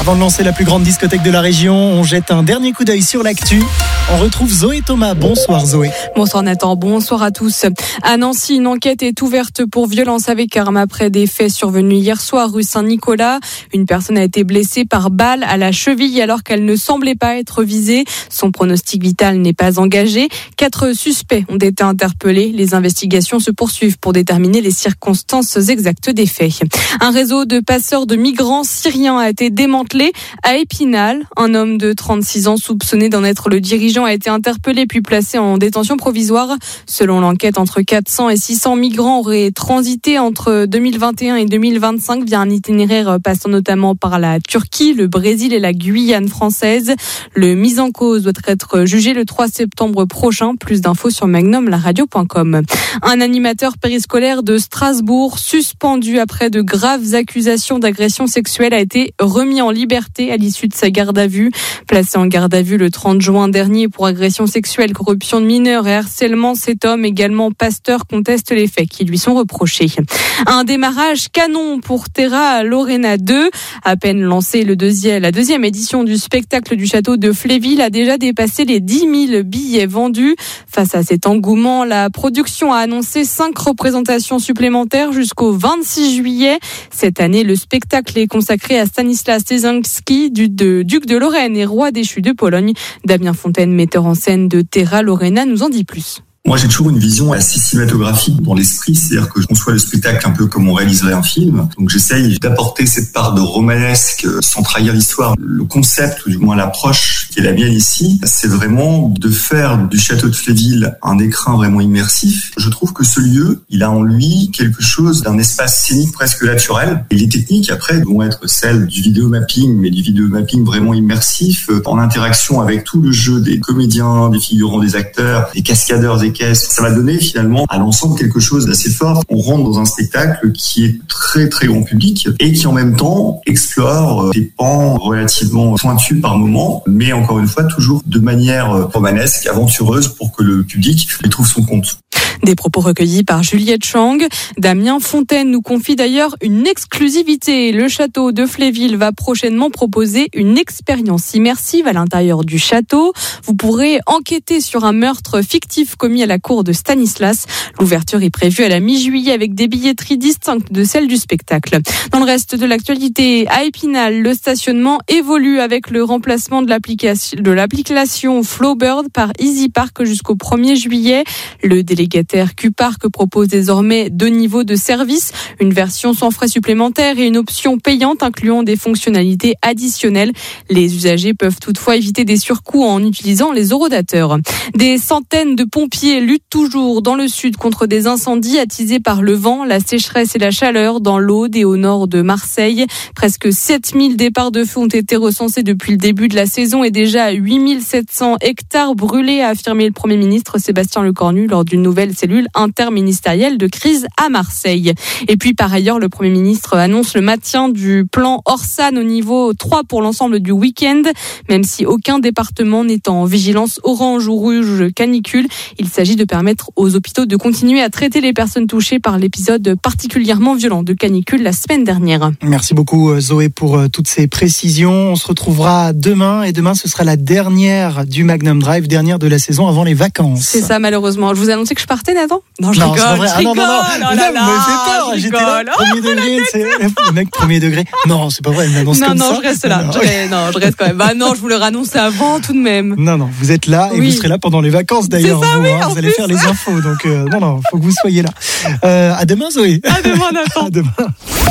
Avant de lancer la plus grande discothèque de la région, on jette un dernier coup d'œil sur l'actu. On retrouve Zoé Thomas. Bonsoir Zoé. Bonsoir Nathan, bonsoir à tous. À Nancy, une enquête est ouverte pour violence avec arme après des faits survenus hier soir rue Saint-Nicolas. Une personne a été blessée par balle à la cheville alors qu'elle ne semblait pas être visée. Son pronostic vital n'est pas engagé. 4 suspects ont été interpellés. Les investigations se poursuivent pour déterminer les circonstances exactes des faits. Un réseau de passeurs de migrants syriens a été démantelé à Épinal. Un homme de 36 ans soupçonné d'en être le dirigeant a été interpellé puis placé en détention provisoire. Selon l'enquête, entre 400 et 600 migrants auraient transité entre 2021 et 2025 via un itinéraire passant notamment par la Turquie, le Brésil et la Guyane française. Le mis en cause doit être jugé le 3 septembre prochain. Plus d'infos sur magnumlaradio.com. Un animateur périscolaire de Strasbourg suspendu après de graves accusations d'agression sexuelle a été remis en liberté à l'issue de sa garde à vue. Placé en garde à vue le 30 juin dernier pour agression sexuelle, corruption de mineurs et harcèlement, cet homme, également pasteur, conteste les faits qui lui sont reprochés. Un démarrage canon pour Terra Lorena 2. À peine lancée, la deuxième édition du spectacle du château de Fléville a déjà dépassé les 10 000 billets vendus. Face à cet engouement, la production a annoncé 5 représentations supplémentaires jusqu'au 26 juillet. Cette année, le spectacle est consacré à Stanislas Leszczynski, duc de Lorraine et roi déchu de Pologne. Damien Fontaine, metteur en scène de Terra Lorena, nous en dit plus. Moi, j'ai toujours une vision assez cinématographique dans l'esprit, c'est-à-dire que je conçois le spectacle un peu comme on réaliserait un film. Donc, j'essaye d'apporter cette part de romanesque sans trahir l'histoire. Le concept, ou du moins l'approche qui est la mienne ici, c'est vraiment de faire du château de Fléville un écrin vraiment immersif. Je trouve que ce lieu, il a en lui quelque chose d'un espace scénique presque naturel. Et les techniques, après, vont être celles du vidéomapping, mais du vidéomapping vraiment immersif, en interaction avec tout le jeu des comédiens, des figurants, des acteurs, des cascadeurs, des caisses. Ça va donner finalement à l'ensemble quelque chose d'assez fort. On rentre dans un spectacle qui est très très grand public et qui en même temps explore des pans relativement pointus par moment, mais encore une fois toujours de manière romanesque, aventureuse pour que le public y trouve son compte. Des propos recueillis par Juliette Chang. Damien Fontaine nous confie d'ailleurs une exclusivité. Le château de Fléville va prochainement proposer une expérience immersive à l'intérieur du château. Vous pourrez enquêter sur un meurtre fictif commis à la cour de Stanislas. L'ouverture est prévue à la mi-juillet avec des billetteries distinctes de celles du spectacle. Dans le reste de l'actualité, à Épinal, le stationnement évolue avec le remplacement de l'application Flowbird par EasyPark jusqu'au 1er juillet. Le délégataire Q-Park propose désormais 2 niveaux de service, une version sans frais supplémentaires et une option payante incluant des fonctionnalités additionnelles. Les usagers peuvent toutefois éviter des surcoûts en utilisant les horodateurs. Des centaines de pompiers luttent toujours dans le sud contre des incendies attisés par le vent, la sécheresse et la chaleur dans l'Aude et au nord de Marseille. Presque 7000 départs de feu ont été recensés depuis le début de la saison et déjà 8700 hectares brûlés, a affirmé le Premier ministre Sébastien Lecornu lors d'une nouvelle cellule interministérielle de crise à Marseille. Et puis par ailleurs, le Premier ministre annonce le maintien du plan Orsan au niveau 3 pour l'ensemble du week-end, même si aucun département n'est en vigilance orange ou rouge canicule. Il s'agit de permettre aux hôpitaux de continuer à traiter les personnes touchées par l'épisode particulièrement violent de canicule la semaine dernière. Merci beaucoup Zoé pour toutes ces précisions. On se retrouvera demain et demain ce sera la dernière du Magnum Drive, dernière de la saison avant les vacances. C'est ça malheureusement. Je vous annonçais que je partais Nathan ? Non, je rigole, je rigole. Non, vous me fait peur. J'étais là, premier degré, le mec premier degré. Non, c'est pas vrai, elle m'annonce comme ça. Non, je reste là. Je reste quand même. Bah non, je vous le annonce avant tout de même. Non, vous êtes là et vous serez là pendant les vacances d'ailleurs. C'est ça, vous allez faire les infos, donc non, faut que vous soyez là. À demain Zoé. À demain Nathan. À demain.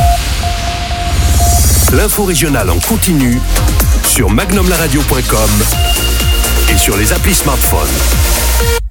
L'info régionale en continu sur magnumlaradio.com et sur les applis smartphones.